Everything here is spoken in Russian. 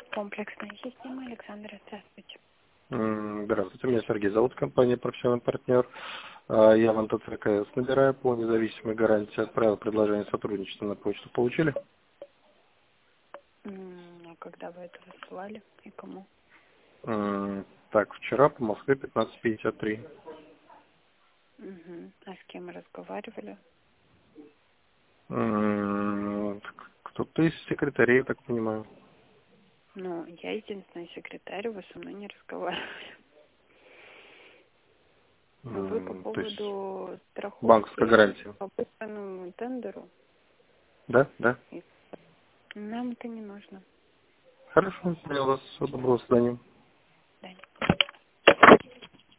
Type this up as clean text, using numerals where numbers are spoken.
Комплексная система. Александра, здравствуйте. Здравствуйте, меня Сергей зовут, компания «Профессиональный партнер». Я в НТЦКС набираю по независимой гарантии, отправил предложение сотрудничества на почту. Получили? А когда вы это высылали и кому? Так, вчера по Москве 15:53. А с кем разговаривали? Кто-то из секретарей, я так понимаю. Ну, я единственный секретарь, вы со мной не разговаривали. Вы по То есть поводу банковская страховки гарантия. по быстрому тендеру? Да, да. Нам это не нужно. Хорошо, понял вас. Всего доброго, свидания.